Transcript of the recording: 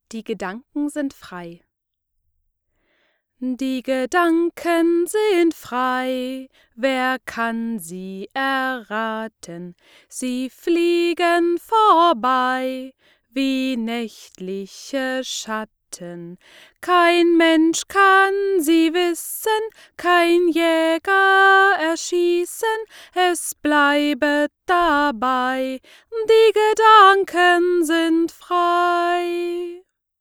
Die Gedanken sind frei. Die Gedanken sind frei, wer kann sie erraten? Sie fliegen vorbei wie nächtliche Schatten. Kein Mensch kann sie wissen, kein Jäger erschießen, es bleibet dabei, die Gedanken sind frei.